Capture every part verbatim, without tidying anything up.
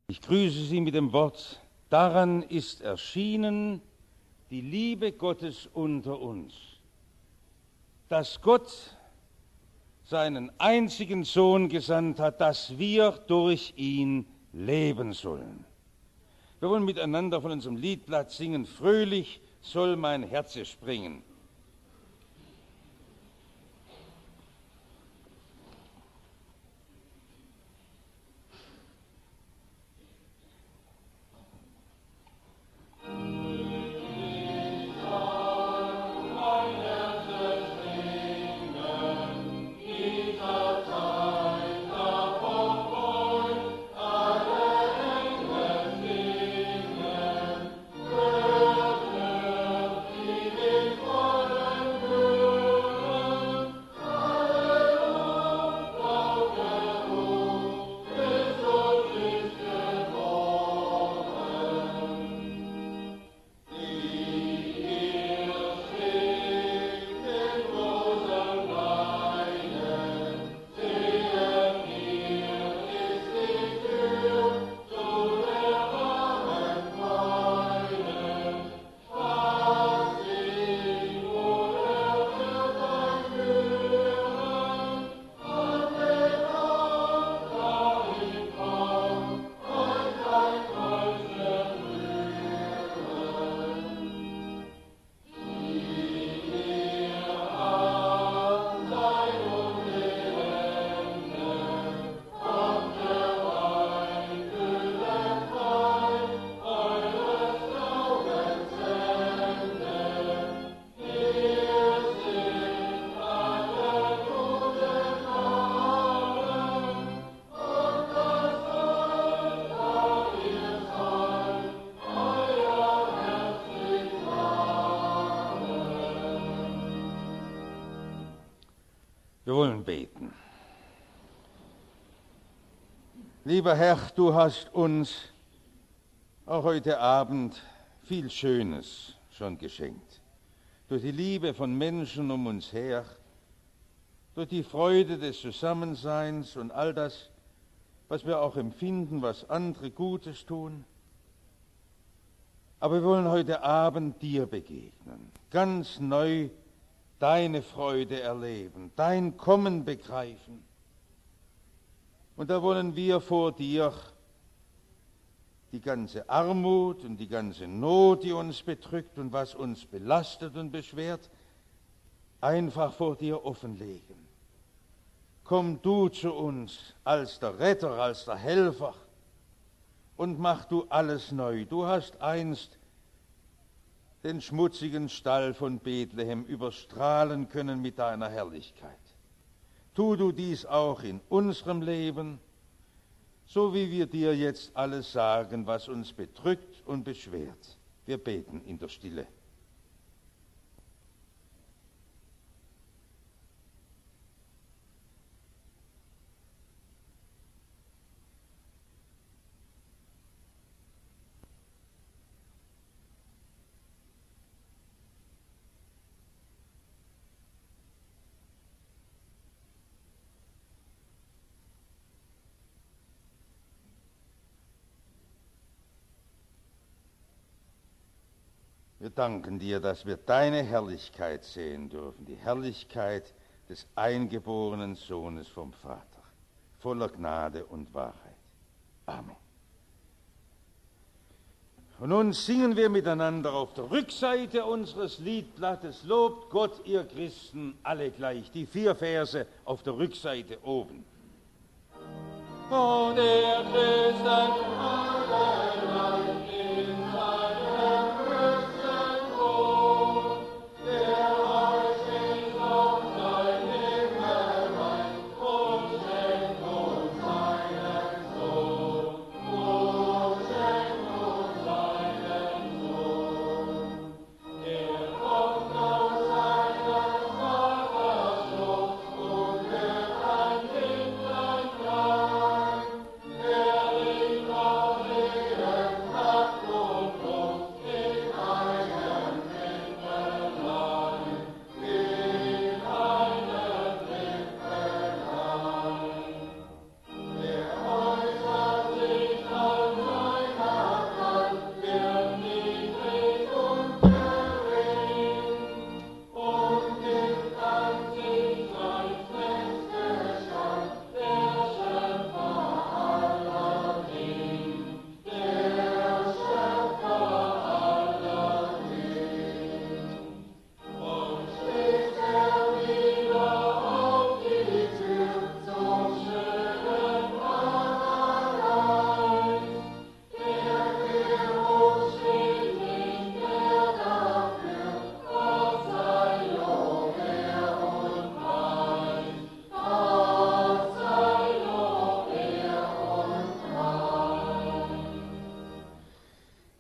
Ich grüße Sie mit dem Wort: Daran ist erschienen die Liebe Gottes unter uns, dass Gott seinen einzigen Sohn gesandt hat, dass wir durch ihn leben sollen. Wir wollen miteinander von unserem Liedblatt singen: Fröhlich soll mein Herze springen. Wir wollen beten. Lieber Herr, du hast uns auch heute Abend viel Schönes schon geschenkt. Durch die Liebe von Menschen um uns her, durch die Freude des Zusammenseins und all das, was wir auch empfinden, was andere Gutes tun. Aber wir wollen heute Abend dir begegnen, ganz neu deine Freude erleben, dein Kommen begreifen. Und da wollen wir vor dir die ganze Armut und die ganze Not, die uns bedrückt und was uns belastet und beschwert, einfach vor dir offenlegen. Komm du zu uns als der Retter, als der Helfer und mach du alles neu. Du hast einst den schmutzigen Stall von Bethlehem überstrahlen können mit deiner Herrlichkeit. Tu du dies auch in unserem Leben, so wie wir dir jetzt alles sagen, was uns bedrückt und beschwert. Wir beten in der Stille. Wir danken dir, dass wir deine Herrlichkeit sehen dürfen, die Herrlichkeit des eingeborenen Sohnes vom Vater, voller Gnade und Wahrheit. Amen. Und nun singen wir miteinander auf der Rückseite unseres Liedblattes: Lobt Gott, ihr Christen, alle gleich. Die vier Verse auf der Rückseite oben. Und der Christen alle gleich in seinem Yeah.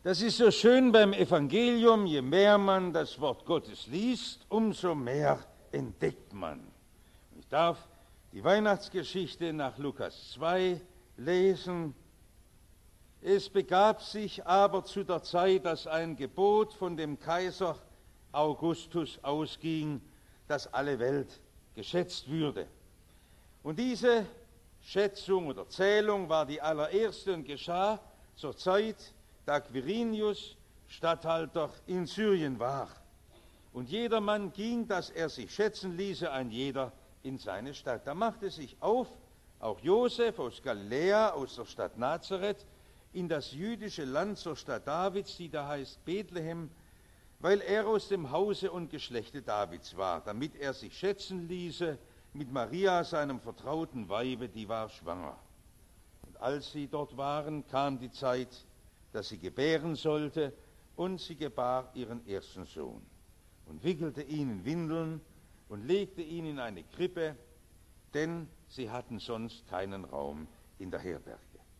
Das ist so schön beim Evangelium, je mehr man das Wort Gottes liest, umso mehr entdeckt man. Ich darf die Weihnachtsgeschichte nach Lukas zwei lesen. Es begab sich aber zu der Zeit, dass ein Gebot von dem Kaiser Augustus ausging, dass alle Welt geschätzt würde. Und diese Schätzung oder Zählung war die allererste und geschah zur Zeit, da Quirinius Statthalter in Syrien war. Und jedermann ging, dass er sich schätzen ließe, ein jeder in seine Stadt. Da machte sich auf, auch Josef aus Galiläa, aus der Stadt Nazareth, in das jüdische Land zur Stadt Davids, die da heißt Bethlehem, weil er aus dem Hause und Geschlechte Davids war, damit er sich schätzen ließe mit Maria, seinem vertrauten Weibe, die war schwanger. Und als sie dort waren, kam die Zeit, dass sie gebären sollte, und sie gebar ihren ersten Sohn und wickelte ihn in Windeln und legte ihn in eine Krippe, denn sie hatten sonst keinen Raum in der Herberge.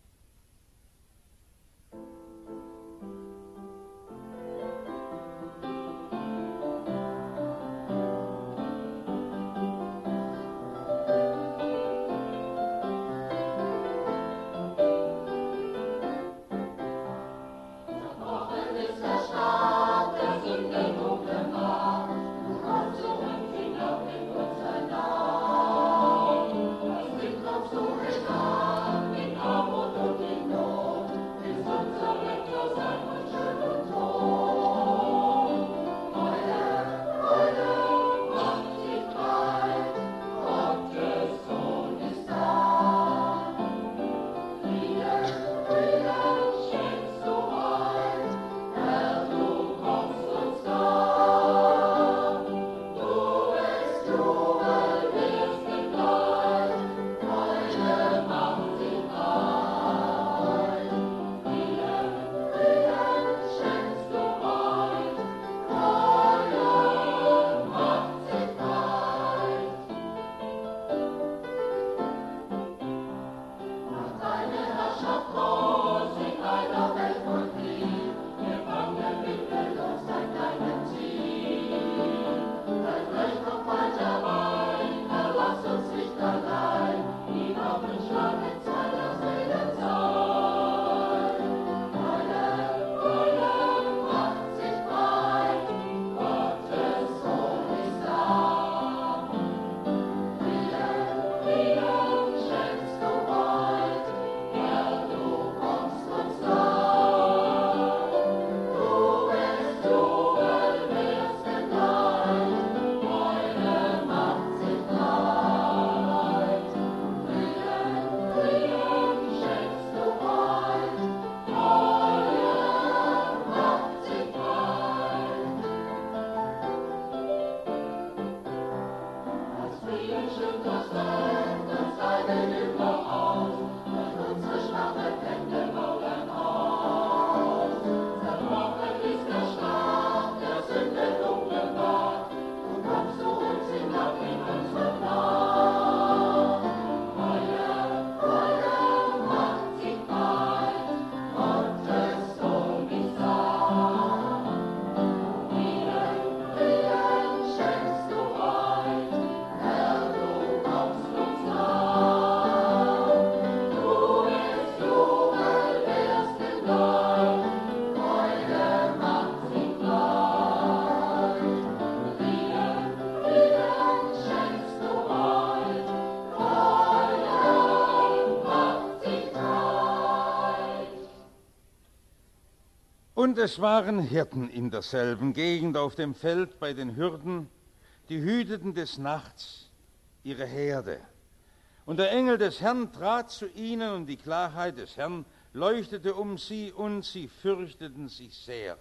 Und es waren Hirten in derselben Gegend auf dem Feld bei den Hürden, die hüteten des Nachts ihre Herde. Und der Engel des Herrn trat zu ihnen, und die Klarheit des Herrn leuchtete um sie, und sie fürchteten sich sehr.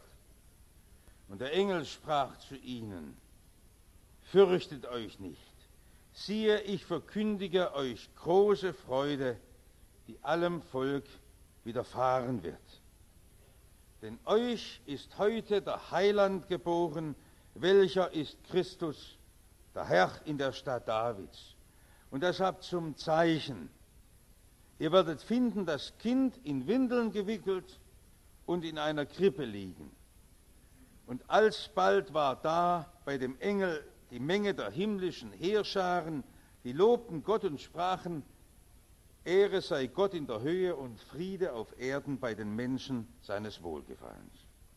Und der Engel sprach zu ihnen: Fürchtet euch nicht, siehe, ich verkündige euch große Freude, die allem Volk widerfahren wird. Denn euch ist heute der Heiland geboren, welcher ist Christus, der Herr in der Stadt Davids. Und deshalb zum Zeichen: Ihr werdet finden das Kind in Windeln gewickelt und in einer Krippe liegen. Und alsbald war da bei dem Engel die Menge der himmlischen Heerscharen, die lobten Gott und sprachen: Ehre sei Gott in der Höhe und Friede auf Erden bei den Menschen seines Wohlgefallens.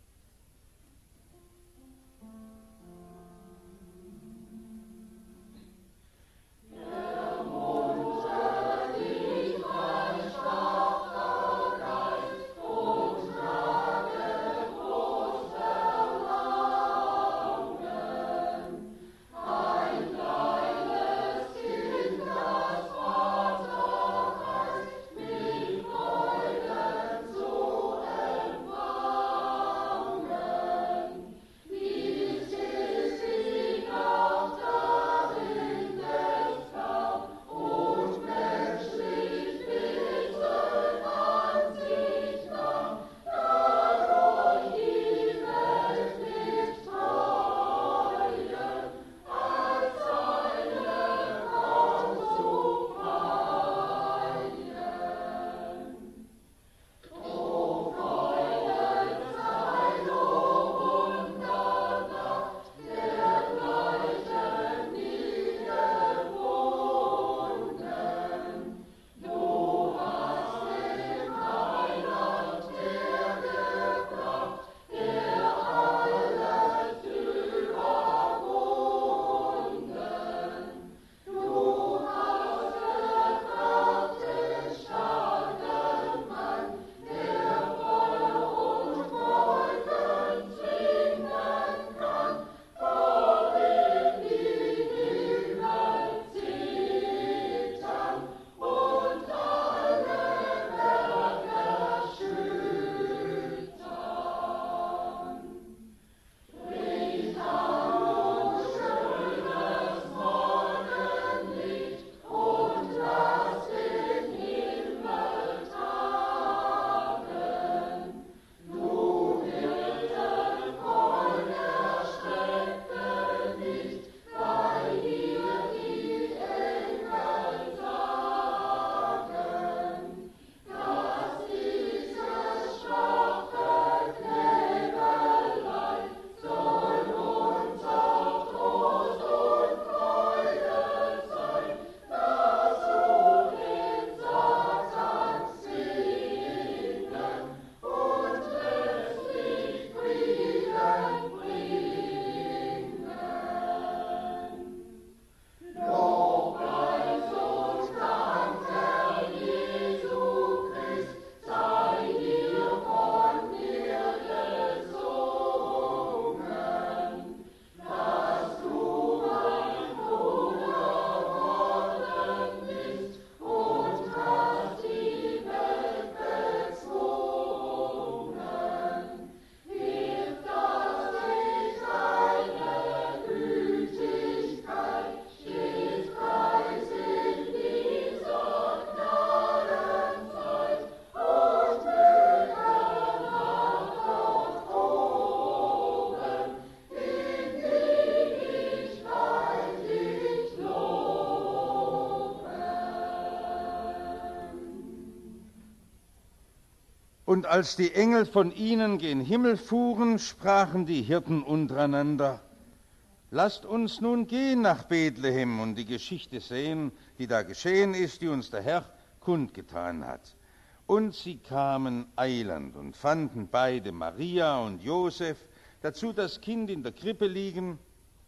Und als die Engel von ihnen gen Himmel fuhren, sprachen die Hirten untereinander: Lasst uns nun gehen nach Bethlehem und die Geschichte sehen, die da geschehen ist, die uns der Herr kundgetan hat. Und sie kamen eilend und fanden beide, Maria und Josef, dazu das Kind in der Krippe liegen.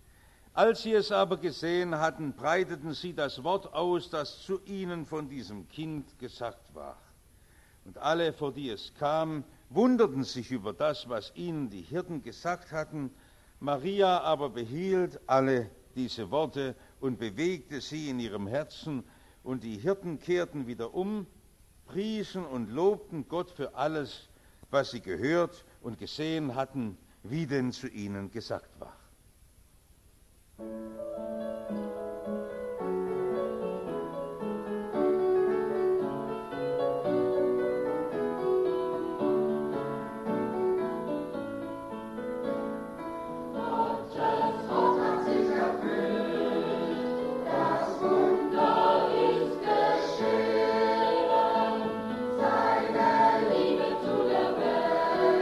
Als sie es aber gesehen hatten, breiteten sie das Wort aus, das zu ihnen von diesem Kind gesagt war. Und alle, vor die es kam, wunderten sich über das, was ihnen die Hirten gesagt hatten. Maria aber behielt alle diese Worte und bewegte sie in ihrem Herzen. Und die Hirten kehrten wieder um, priesen und lobten Gott für alles, was sie gehört und gesehen hatten, wie denn zu ihnen gesagt war. Liebe zu der Welt.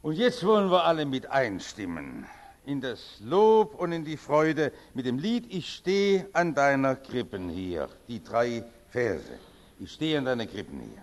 Und jetzt wollen wir alle mit einstimmen in das Lob und in die Freude mit dem Lied Ich stehe an deiner Krippen hier, die drei Verse. Ich stehe an deiner Krippen hier.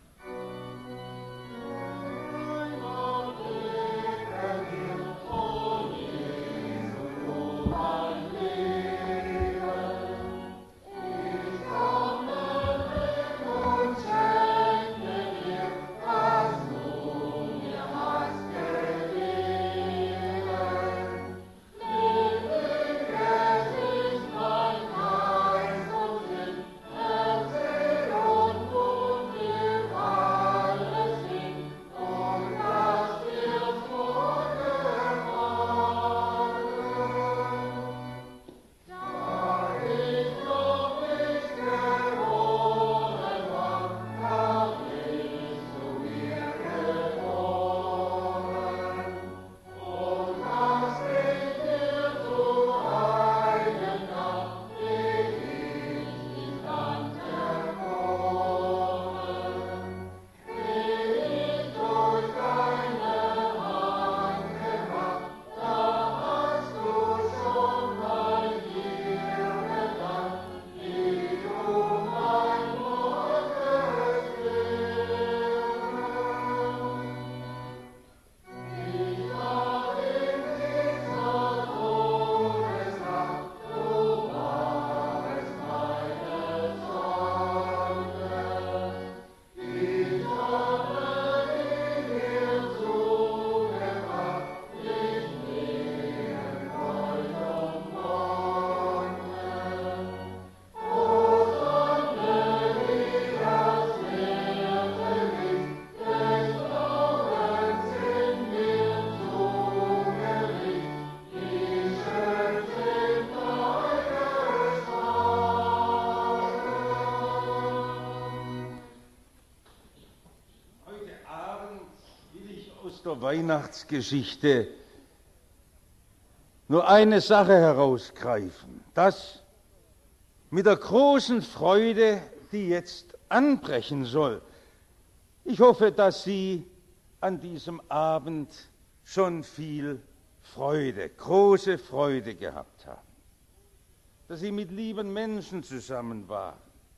Der Weihnachtsgeschichte nur eine Sache herausgreifen, das mit der großen Freude, die jetzt anbrechen soll. Ich hoffe, dass Sie an diesem Abend schon viel Freude, große Freude gehabt haben, dass Sie mit lieben Menschen zusammen waren,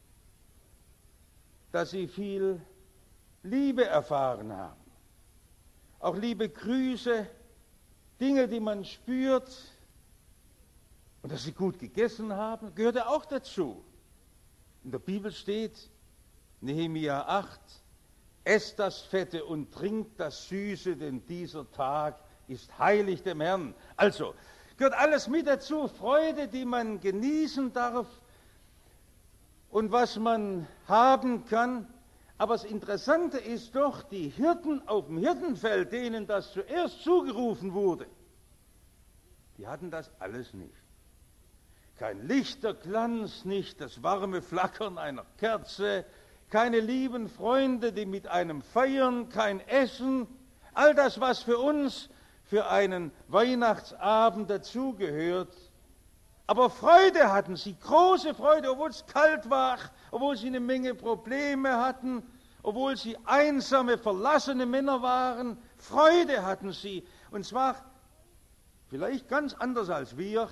dass Sie viel Liebe erfahren haben. Auch liebe Grüße, Dinge, die man spürt, und dass sie gut gegessen haben, gehört ja auch dazu. In der Bibel steht, Nehemia acht, esst das Fette und trinkt das Süße, denn dieser Tag ist heilig dem Herrn. Also, gehört alles mit dazu, Freude, die man genießen darf und was man haben kann. Aber das Interessante ist doch, die Hirten auf dem Hirtenfeld, denen das zuerst zugerufen wurde, die hatten das alles nicht. Kein Lichterglanz, nicht das warme Flackern einer Kerze, keine lieben Freunde, die mit einem feiern, kein Essen, all das, was für uns für einen Weihnachtsabend dazugehört. Aber Freude hatten sie, große Freude, obwohl es kalt war, obwohl sie eine Menge Probleme hatten, obwohl sie einsame, verlassene Männer waren. Freude hatten sie, und zwar vielleicht ganz anders als wir.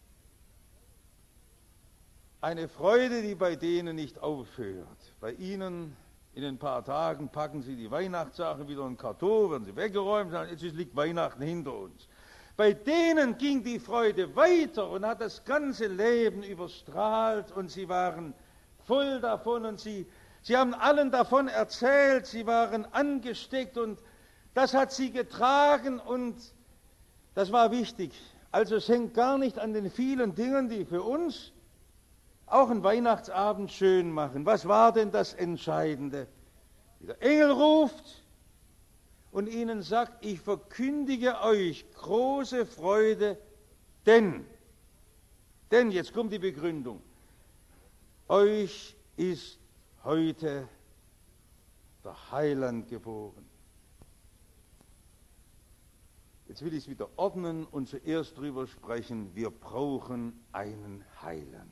Eine Freude, die bei denen nicht aufhört. Bei ihnen in ein paar Tagen packen sie die Weihnachtssachen wieder in den Karton, werden sie weggeräumt, sagen, jetzt liegt Weihnachten hinter uns. Bei denen ging die Freude weiter und hat das ganze Leben überstrahlt, und sie waren voll davon, und sie, sie haben allen davon erzählt, sie waren angesteckt, und das hat sie getragen, und das war wichtig. Also es hängt gar nicht an den vielen Dingen, die für uns auch einen Weihnachtsabend schön machen. Was war denn das Entscheidende? Der Engel ruft und ihnen sagt, ich verkündige euch große Freude, denn, denn, jetzt kommt die Begründung, euch ist heute der Heiland geboren. Jetzt will ich es wieder ordnen und zuerst darüber sprechen, wir brauchen einen Heiland.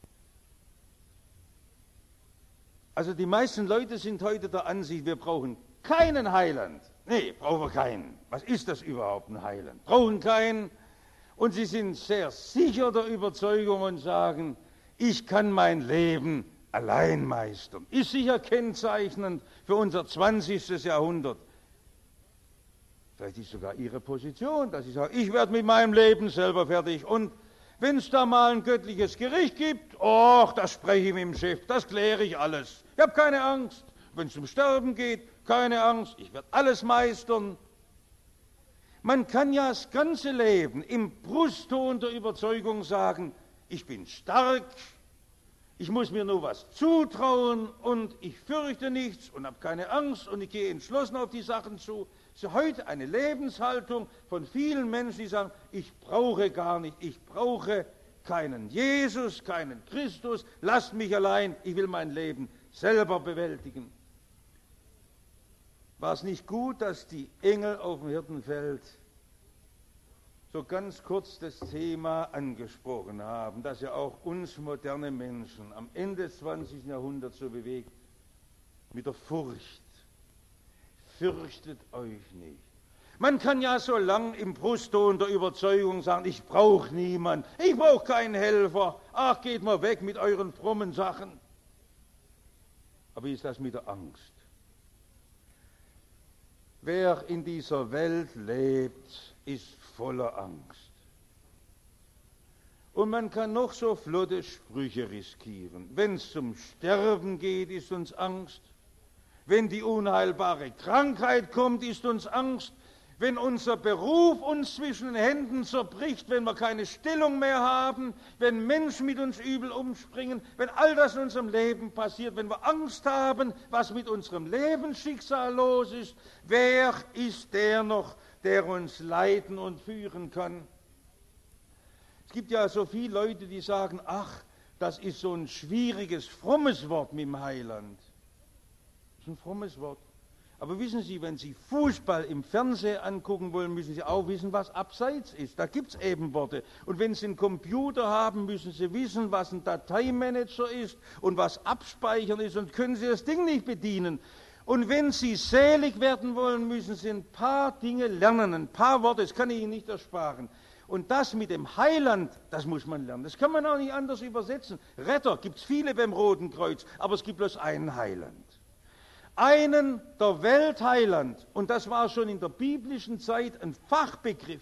Also die meisten Leute sind heute der Ansicht, wir brauchen keinen Heiland. Nee, brauchen wir keinen. Was ist das überhaupt, ein Heiland? Brauchen keinen. Und sie sind sehr sicher der Überzeugung und sagen, ich kann mein Leben allein meistern. Ist sicher kennzeichnend für unser zwanzigstes Jahrhundert. Vielleicht ist sogar ihre Position, dass sie sagen, ich werde mit meinem Leben selber fertig. Und wenn es da mal ein göttliches Gericht gibt, och, das spreche ich mit dem Chef, das kläre ich alles. Ich habe keine Angst. Wenn es um Sterben geht, keine Angst, ich werde alles meistern. Man kann ja das ganze Leben im Brustton der Überzeugung sagen, ich bin stark, ich muss mir nur was zutrauen und ich fürchte nichts und habe keine Angst und ich gehe entschlossen auf die Sachen zu. Das ist heute eine Lebenshaltung von vielen Menschen, die sagen, ich brauche gar nicht, ich brauche keinen Jesus, keinen Christus, lasst mich allein, ich will mein Leben selber bewältigen. War es nicht gut, dass die Engel auf dem Hirtenfeld so ganz kurz das Thema angesprochen haben, das ja auch uns moderne Menschen am Ende des zwanzigsten Jahrhunderts so bewegt, mit der Furcht. Fürchtet euch nicht. Man kann ja so lang im Brustton der Überzeugung sagen, ich brauche niemanden, ich brauche keinen Helfer, ach, geht mal weg mit euren frommen Sachen. Aber wie ist das mit der Angst? Wer in dieser Welt lebt, ist voller Angst. Und man kann noch so flotte Sprüche riskieren. Wenn es zum Sterben geht, ist uns Angst. Wenn die unheilbare Krankheit kommt, ist uns Angst. Wenn unser Beruf uns zwischen den Händen zerbricht, wenn wir keine Stellung mehr haben, wenn Menschen mit uns übel umspringen, wenn all das in unserem Leben passiert, wenn wir Angst haben, was mit unserem Lebensschicksal los ist, wer ist der noch, der uns leiten und führen kann? Es gibt ja so viele Leute, die sagen, ach, das ist so ein schwieriges, frommes Wort mit dem Heiland. Das ist ein frommes Wort. Aber wissen Sie, wenn Sie Fußball im Fernsehen angucken wollen, müssen Sie auch wissen, was abseits ist. Da gibt es eben Worte. Und wenn Sie einen Computer haben, müssen Sie wissen, was ein Dateimanager ist und was Abspeichern ist, und können Sie das Ding nicht bedienen. Und wenn Sie selig werden wollen, müssen Sie ein paar Dinge lernen, ein paar Worte, das kann ich Ihnen nicht ersparen. Und das mit dem Heiland, das muss man lernen. Das kann man auch nicht anders übersetzen. Retter gibt es viele beim Roten Kreuz, aber es gibt bloß einen Heiland. Einen der Weltheiland, und das war schon in der biblischen Zeit ein Fachbegriff.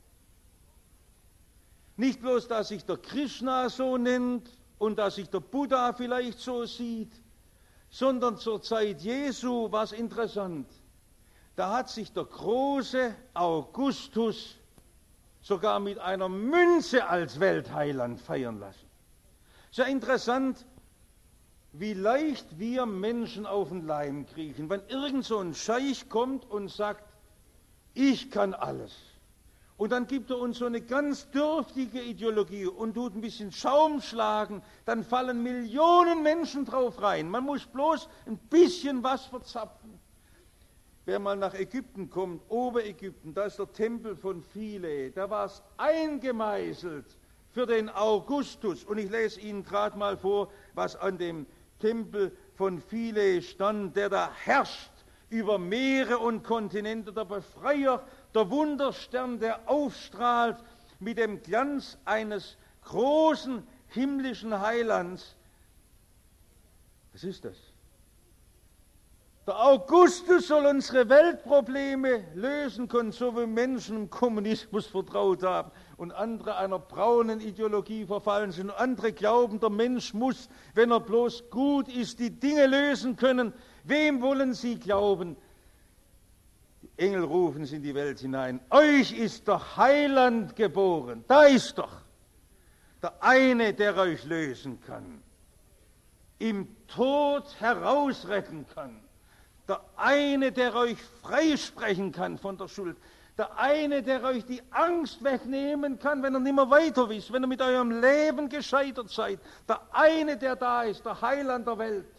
Nicht bloß, dass sich der Krishna so nennt und dass sich der Buddha vielleicht so sieht, sondern zur Zeit Jesu war es interessant. Da hat sich der große Augustus sogar mit einer Münze als Weltheiland feiern lassen. Sehr interessant, wie leicht wir Menschen auf den Leim kriechen, wenn irgend so ein Scheich kommt und sagt, ich kann alles. Und dann gibt er uns so eine ganz dürftige Ideologie und tut ein bisschen Schaum schlagen, dann fallen Millionen Menschen drauf rein. Man muss bloß ein bisschen was verzapfen. Wer mal nach Ägypten kommt, Oberägypten, da ist der Tempel von Philae, da war es eingemeißelt für den Augustus. Und ich lese Ihnen gerade mal vor, was an dem Tempel von Philae stand, der da herrscht über Meere und Kontinente, der Befreier, der Wunderstern, der aufstrahlt mit dem Glanz eines großen himmlischen Heilands. Was ist das? Der Augustus soll unsere Weltprobleme lösen können, so wie Menschen im Kommunismus vertraut haben und andere einer braunen Ideologie verfallen sind. Und andere glauben, der Mensch muss, wenn er bloß gut ist, die Dinge lösen können. Wem wollen sie glauben? Die Engel rufen es in die Welt hinein. Euch ist der Heiland geboren. Da ist doch der eine, der euch lösen kann, im Tod herausretten kann. Der eine, der euch freisprechen kann von der Schuld. Der eine, der euch die Angst wegnehmen kann, wenn ihr nicht mehr weiter wisst, wenn ihr mit eurem Leben gescheitert seid. Der eine, der da ist, der Heiland der Welt.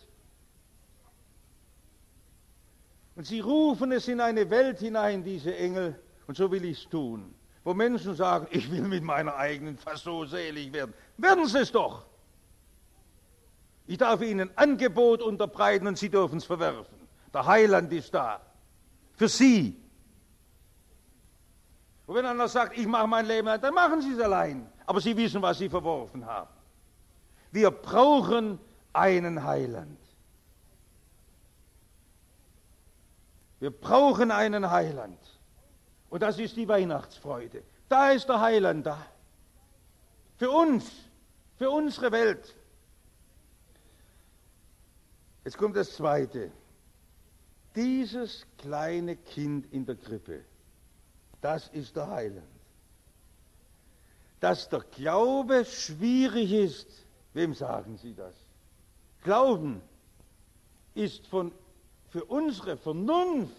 Und sie rufen es in eine Welt hinein, diese Engel, und so will ich es tun. Wo Menschen sagen, ich will mit meiner eigenen fast so selig werden. Werden sie es doch. Ich darf ihnen ein Angebot unterbreiten und sie dürfen es verwerfen. Der Heiland ist da. Für Sie. Und wenn einer sagt, ich mache mein Leben allein, dann machen Sie es allein. Aber Sie wissen, was Sie verworfen haben. Wir brauchen einen Heiland. Wir brauchen einen Heiland. Und das ist die Weihnachtsfreude. Da ist der Heiland da. Für uns, für unsere Welt. Jetzt kommt das Zweite. Dieses kleine Kind in der Krippe, das ist der Heiland. Dass der Glaube schwierig ist, wem sagen Sie das? Glauben ist von, für unsere Vernunft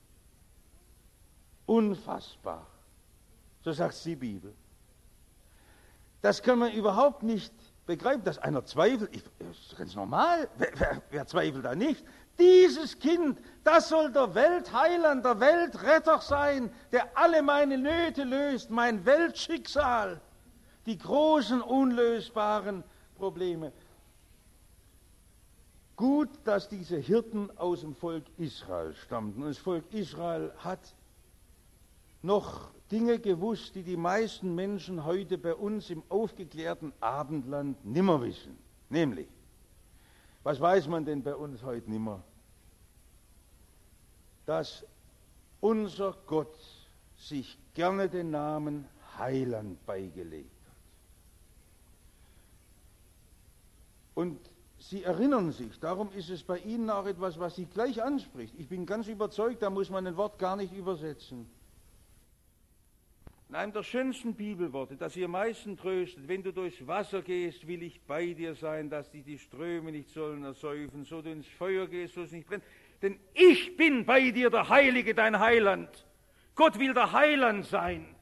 unfassbar. So sagt die Bibel. Das kann man überhaupt nicht begreifen, dass einer zweifelt. Ich, das ist ganz normal. Wer, wer, wer zweifelt da nicht? Dieses Kind, das soll der Weltheiland, der Weltretter sein, der alle meine Nöte löst, mein Weltschicksal, die großen, unlösbaren Probleme. Gut, dass diese Hirten aus dem Volk Israel stammten. Und das Volk Israel hat noch Dinge gewusst, die die meisten Menschen heute bei uns im aufgeklärten Abendland nimmer wissen. Nämlich, was weiß man denn bei uns heute nimmer? Dass unser Gott sich gerne den Namen Heiland beigelegt hat. Und Sie erinnern sich, darum ist es bei Ihnen auch etwas, was Sie gleich anspricht. Ich bin ganz überzeugt, da muss man ein Wort gar nicht übersetzen. In einem der schönsten Bibelworte, das ihr am meisten tröstet: Wenn du durchs Wasser gehst, will ich bei dir sein, dass dich die Ströme nicht sollen ersäufen, so du ins Feuer gehst, so es nicht brennt. Denn ich bin bei dir, der Heilige, dein Heiland. Gott will der Heiland sein.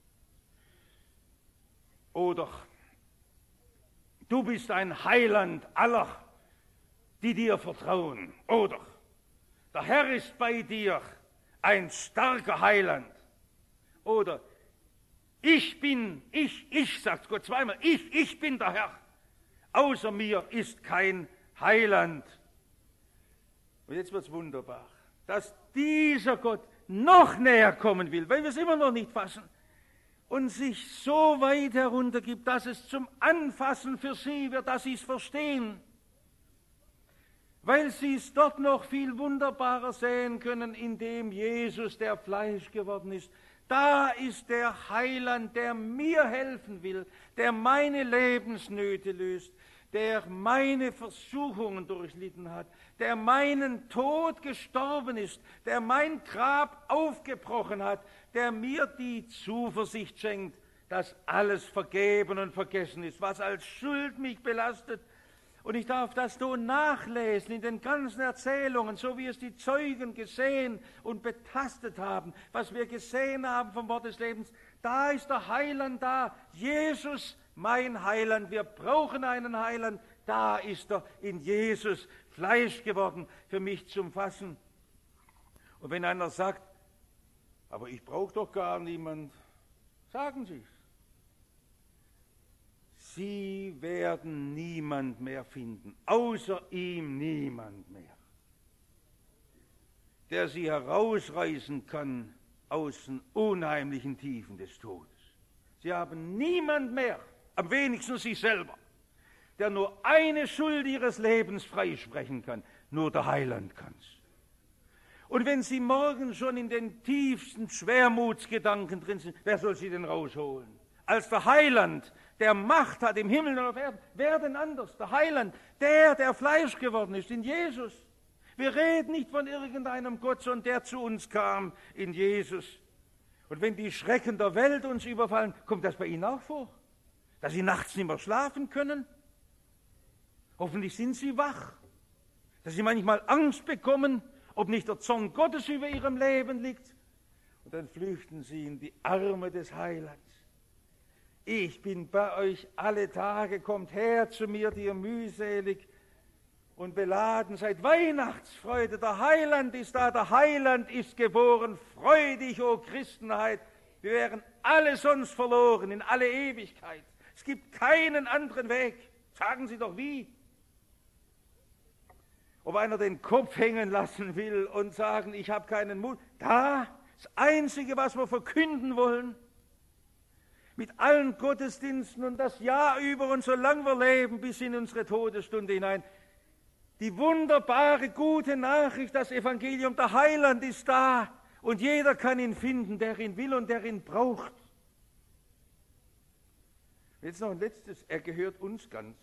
Oder du bist ein Heiland aller, die dir vertrauen. Oder der Herr ist bei dir, ein starker Heiland. Oder ich bin, ich, ich, sagt Gott zweimal, ich, ich bin der Herr. Außer mir ist kein Heiland. Und jetzt wird es wunderbar, dass dieser Gott noch näher kommen will, weil wir es immer noch nicht fassen, und sich so weit heruntergibt, dass es zum Anfassen für sie wird, dass sie es verstehen, weil sie es dort noch viel wunderbarer sehen können, indem Jesus, der Fleisch geworden ist, da ist der Heiland, der mir helfen will, der meine Lebensnöte löst, der meine Versuchungen durchlitten hat, der meinen Tod gestorben ist, der mein Grab aufgebrochen hat, der mir die Zuversicht schenkt, dass alles vergeben und vergessen ist, was als Schuld mich belastet. Und ich darf das so nachlesen in den ganzen Erzählungen, so wie es die Zeugen gesehen und betastet haben, was wir gesehen haben vom Wort des Lebens. Da ist der Heiland da, Jesus, mein Heiland. Wir brauchen einen Heiland. Da ist er in Jesus Fleisch geworden, für mich zum Fassen. Und wenn einer sagt, aber ich brauche doch gar niemand, sagen Sie es. Sie werden niemand mehr finden, außer ihm niemand mehr, der sie herausreißen kann aus den unheimlichen Tiefen des Todes. Sie haben niemand mehr, am wenigsten sich selber, der nur eine Schuld ihres Lebens freisprechen kann. Nur der Heiland kann's. Und wenn Sie morgen schon in den tiefsten Schwermutsgedanken drin sind, wer soll Sie denn rausholen? Als der Heiland, der Macht hat im Himmel und auf Erden, wer denn anders? Der Heiland, der, der Fleisch geworden ist, in Jesus. Wir reden nicht von irgendeinem Gott, sondern der zu uns kam, in Jesus. Und wenn die Schrecken der Welt uns überfallen, kommt das bei Ihnen auch vor? Dass Sie nachts nicht mehr schlafen können? Hoffentlich sind Sie wach. Dass Sie manchmal Angst bekommen, ob nicht der Zorn Gottes über Ihrem Leben liegt. Und dann flüchten Sie in die Arme des Heilands. Ich bin bei euch alle Tage, kommt her zu mir, die ihr mühselig und beladen seid. Weihnachtsfreude, der Heiland ist da, der Heiland ist geboren. Freu dich, o Christenheit. Wir wären alle sonst verloren in alle Ewigkeit. Es gibt keinen anderen Weg. Sagen Sie doch wie. ob einer den Kopf hängen lassen will und sagen, ich habe keinen Mut. Da, das Einzige, was wir verkünden wollen, mit allen Gottesdiensten und das Jahr über und solange wir leben, bis in unsere Todesstunde hinein, die wunderbare, gute Nachricht, das Evangelium, der Heiland ist da und jeder kann ihn finden, der ihn will und der ihn braucht. Jetzt noch ein letztes, er gehört uns ganz.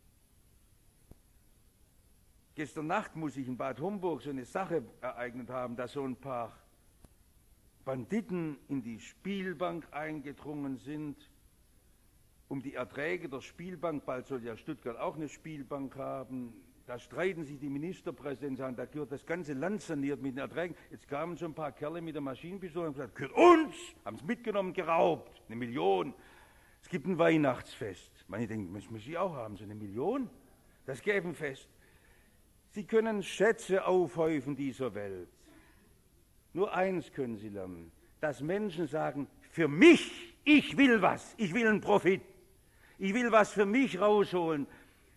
Gestern Nacht muss ich in Bad Homburg so eine Sache ereignet haben, dass so ein paar Banditen in die Spielbank eingedrungen sind, um die Erträge der Spielbank, bald soll ja Stuttgart auch eine Spielbank haben, da streiten sich die Ministerpräsidenten, sagen, da gehört das ganze Land saniert mit den Erträgen. Jetzt kamen so ein paar Kerle mit der Maschinenpistole und gesagt, gehört uns, haben es mitgenommen, geraubt, eine Million. Es gibt ein Weihnachtsfest. Manche denken, das muss ich auch haben, so eine Million, das gäbe ein Fest. Sie können Schätze aufhäufen dieser Welt. Nur eins können sie lernen, dass Menschen sagen, für mich, ich will was, ich will einen Profit, ich will was für mich rausholen.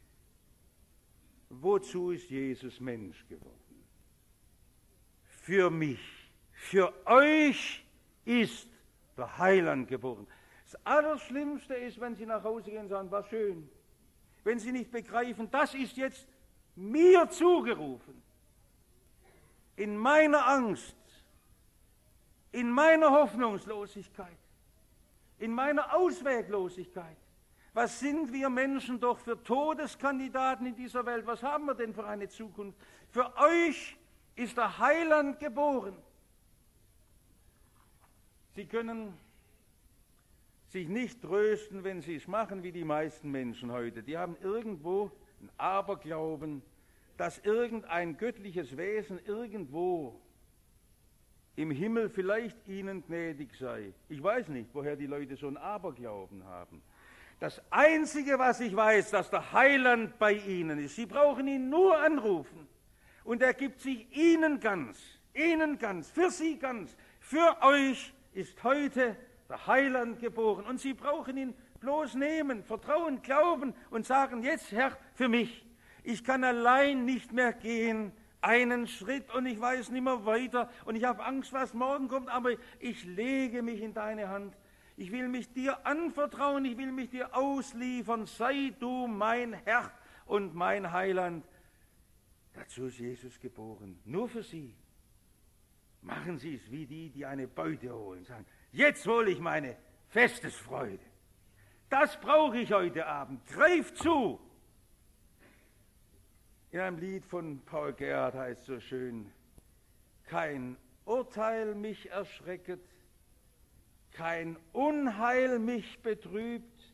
Wozu ist Jesus Mensch geworden? Für mich, für euch ist der Heiland geboren. Das Allerschlimmste ist, wenn Sie nach Hause gehen und sagen, war schön. Wenn Sie nicht begreifen, das ist jetzt mir zugerufen. In meiner Angst, in meiner Hoffnungslosigkeit, in meiner Ausweglosigkeit. Was sind wir Menschen doch für Todeskandidaten in dieser Welt? Was haben wir denn für eine Zukunft? Für euch ist der Heiland geboren. Sie können sich nicht trösten, wenn sie es machen wie die meisten Menschen heute. Die haben irgendwo einen Aberglauben, dass irgendein göttliches Wesen irgendwo im Himmel vielleicht ihnen gnädig sei. Ich weiß nicht, woher die Leute so einen Aberglauben haben. Das Einzige, was ich weiß, dass der Heiland bei ihnen ist. Sie brauchen ihn nur anrufen und er gibt sich ihnen ganz, ihnen ganz, für sie ganz. Für euch ist heute der Heiland geboren und sie brauchen ihn bloß nehmen, vertrauen, glauben und sagen, jetzt Herr, für mich. Ich kann allein nicht mehr gehen, einen Schritt und ich weiß nicht mehr weiter und ich habe Angst, was morgen kommt, aber ich lege mich in deine Hand. Ich will mich dir anvertrauen, ich will mich dir ausliefern, sei du mein Herr und mein Heiland. Dazu ist Jesus geboren, nur für sie. Machen Sie es wie die, die eine Beute holen, sagen, jetzt hole ich meine Festesfreude. Das brauche ich heute Abend, greif zu. In einem Lied von Paul Gerhardt heißt es so schön, kein Urteil mich erschrecket, kein Unheil mich betrübt,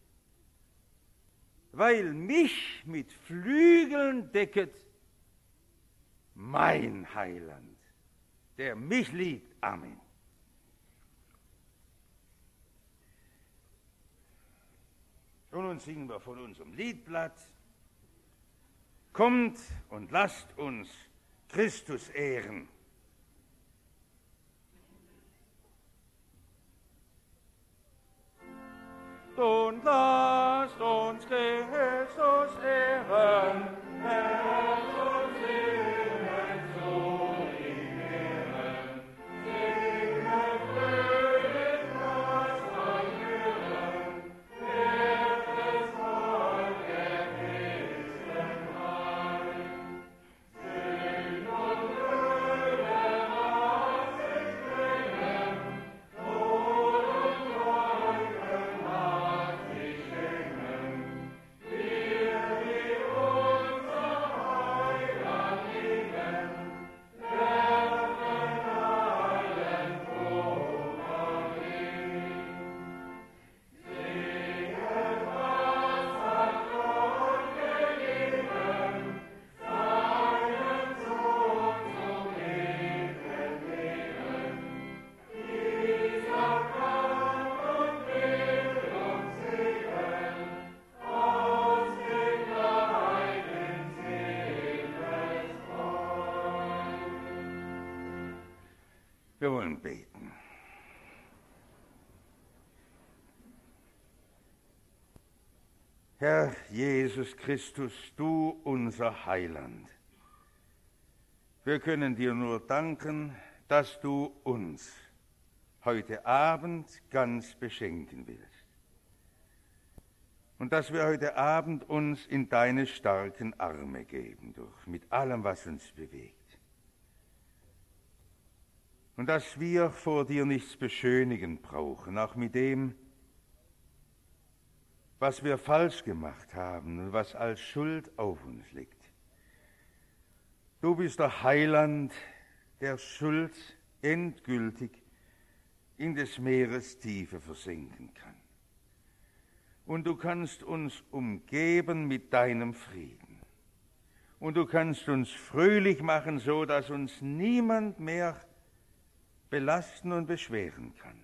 weil mich mit Flügeln decket mein Heiland, der mich liebt. Amen. Und nun singen wir von unserem Liedblatt. Kommt und lasst uns Christus ehren. Und lasst uns Christus ehren, Jesus singen, so ihn ehren. Singe fröhlich das Anhören, ehrt Volk der Christenheit. Sing und Höhle aus sich bringen, Tod und Leuchten nach sich schenken, wir die unser Heiland lieben, werfen allen Kummer hin. Sehet, was hat Gott gegeben, seinen Sohn zum Leben geben. Dieser kam und will uns Segen aus Mitleid in Seelesfreud. Wir wollen beten. Herr Jesus Christus, du unser Heiland, Wir können dir nur danken, dass du uns heute Abend ganz beschenken willst. Und dass wir heute Abend uns in deine starken Arme geben dürfen, mit allem, was uns bewegt. Und dass wir vor dir nichts beschönigen brauchen, auch mit dem, was wir falsch gemacht haben und was als Schuld auf uns liegt. Du bist der Heiland, der Schuld endgültig in des Meeres Tiefe versinken kann. Und du kannst uns umgeben mit deinem Frieden. Und du kannst uns fröhlich machen, so dass uns niemand mehr belasten und beschweren kann.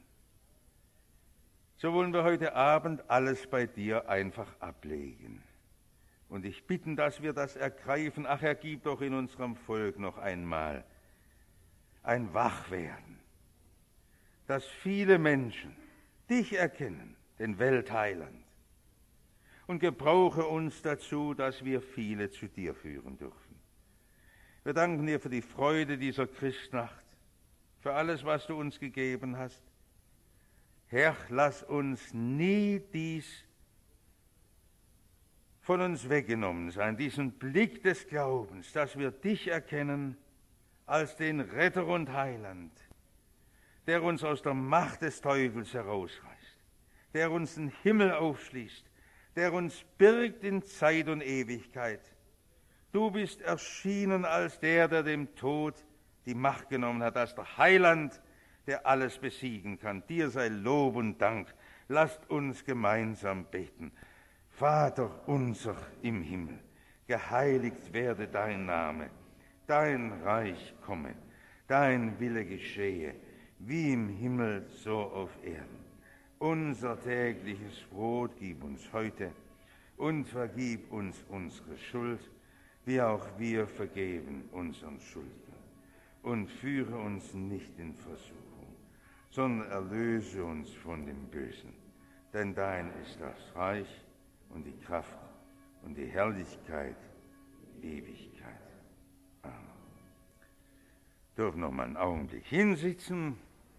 So wollen wir heute Abend alles bei dir einfach ablegen. Und ich bitte, dass wir das ergreifen. Ach, ergib doch in unserem Volk noch einmal ein Wachwerden, dass viele Menschen dich erkennen, den Weltheiland, und gebrauche uns dazu, dass wir viele zu dir führen dürfen. Wir danken dir für die Freude dieser Christnacht, für alles, was du uns gegeben hast. Herr, lass uns nie dies von uns weggenommen sein, diesen Blick des Glaubens, dass wir dich erkennen als den Retter und Heiland, der uns aus der Macht des Teufels herausreißt, der uns den Himmel aufschließt, der uns birgt in Zeit und Ewigkeit. Du bist erschienen als der, der dem Tod die Macht genommen hat, als der Heiland, der alles besiegen kann. Dir sei Lob und Dank. Lasst uns gemeinsam beten. Vater unser im Himmel, geheiligt werde dein Name, dein Reich komme, dein Wille geschehe, wie im Himmel, so auf Erden. Unser tägliches Brot gib uns heute und vergib uns unsere Schuld, wie auch wir vergeben unseren Schuldnern. Und führe uns nicht in Versuchung, sondern erlöse uns von dem Bösen. Denn dein ist das Reich und die Kraft und die Herrlichkeit, Ewigkeit. Amen. Dürfen noch mal einen Augenblick hinsitzen.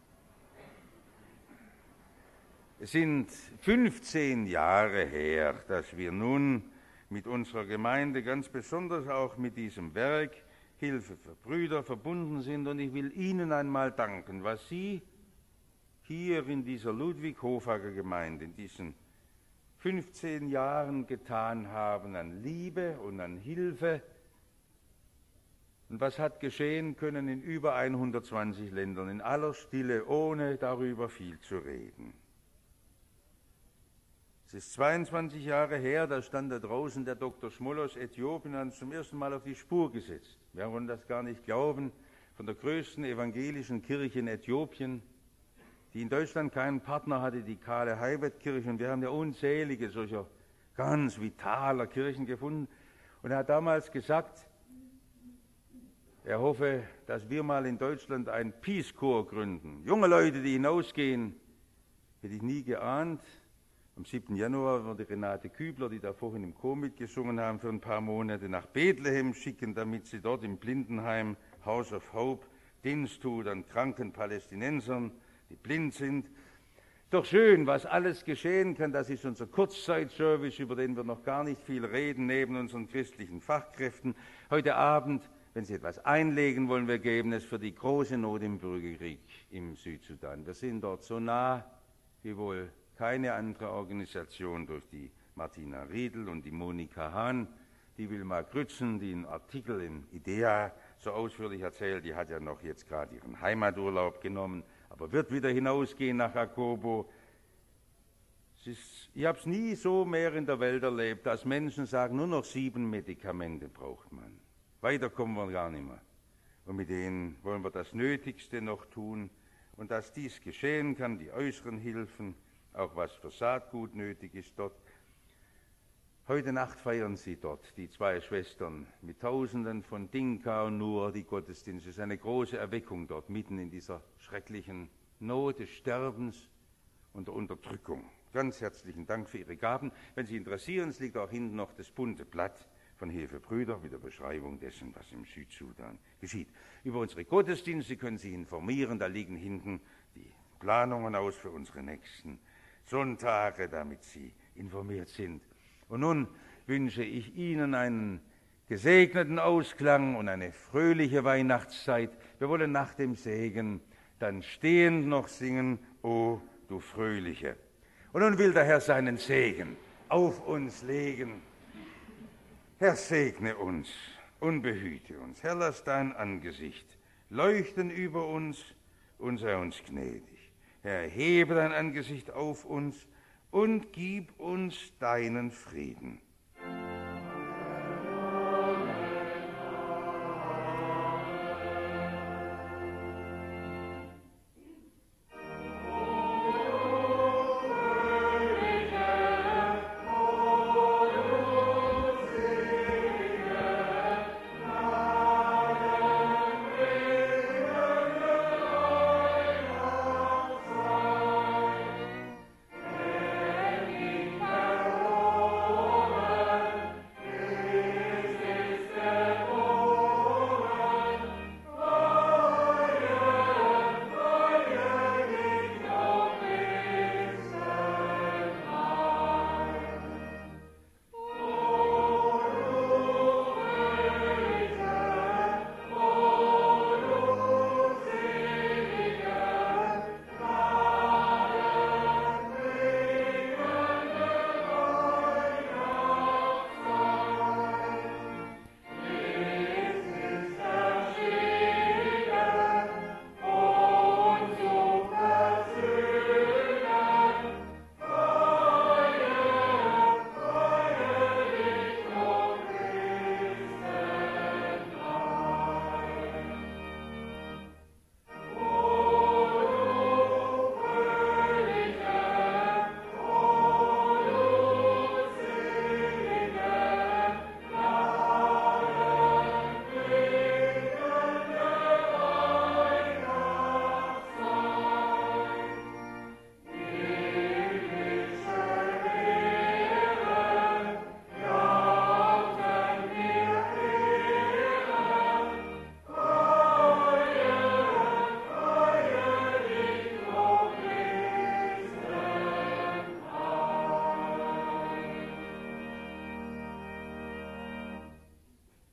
Es sind fünfzehn Jahre her, dass wir nun mit unserer Gemeinde, ganz besonders auch mit diesem Werk Hilfe für Brüder, verbunden sind. Und ich will Ihnen einmal danken, was Sie hier in dieser Ludwig-Hofacker Gemeinde in diesen fünfzehn Jahren getan haben an Liebe und an Hilfe. Und was hat geschehen können in über hundertzwanzig Ländern, in aller Stille, ohne darüber viel zu reden. Es ist zweiundzwanzig Jahre her, da stand da draußen der Doktor Schmoll aus Äthiopien, hat uns zum ersten Mal auf die Spur gesetzt. Wir wollen das gar nicht glauben, von der größten evangelischen Kirche in Äthiopien, die in Deutschland keinen Partner hatte, die Kahle Heibat-Kirche. Und wir haben ja unzählige solcher ganz vitaler Kirchen gefunden. Und er hat damals gesagt, er hoffe, dass wir mal in Deutschland ein Peace Corps gründen. Junge Leute, die hinausgehen, hätte ich nie geahnt. Am siebten Januar wurde Renate Kübler, die da vorhin im Chor mitgesungen haben, für ein paar Monate nach Bethlehem schicken, damit sie dort im Blindenheim House of Hope Dienst tut an kranken Palästinensern, die blind sind. Doch schön, was alles geschehen kann, das ist unser Kurzzeitservice, über den wir noch gar nicht viel reden, neben unseren christlichen Fachkräften. Heute Abend, wenn Sie etwas einlegen wollen, wir geben es für die große Not im Bürgerkrieg im Südsudan. Wir sind dort so nah wie wohl keine andere Organisation, durch die Martina Riedl und die Monika Hahn, die Wilma Grützen, die einen Artikel in IDEA so ausführlich erzählt, die hat ja noch jetzt gerade ihren Heimaturlaub genommen, aber wird wieder hinausgehen nach Akobo. Es ist, ich habe es nie so mehr in der Welt erlebt, dass Menschen sagen, nur noch sieben Medikamente braucht man. Weiter kommen wir gar nicht mehr. Und mit denen wollen wir das Nötigste noch tun. Und dass dies geschehen kann, die äußeren Hilfen, auch was für Saatgut nötig ist dort. Heute Nacht feiern sie dort, die zwei Schwestern, mit Tausenden von Dinka und Nur, die Gottesdienste. Es ist eine große Erweckung dort, mitten in dieser schrecklichen Not des Sterbens und der Unterdrückung. Ganz herzlichen Dank für Ihre Gaben. Wenn Sie interessieren, es liegt auch hinten noch das bunte Blatt von Hilfe Brüder mit der Beschreibung dessen, was im Südsudan geschieht. Über unsere Gottesdienste können Sie informieren. Da liegen hinten die Planungen aus für unsere nächsten Sonntage, damit Sie informiert sind. Und nun wünsche ich Ihnen einen gesegneten Ausklang und eine fröhliche Weihnachtszeit. Wir wollen nach dem Segen dann stehend noch singen, O du Fröhliche. Und nun will der Herr seinen Segen auf uns legen. Herr, segne uns und behüte uns. Herr, lass dein Angesicht leuchten über uns und sei uns gnädig. Herr, hebe dein Angesicht auf uns und gib uns deinen Frieden.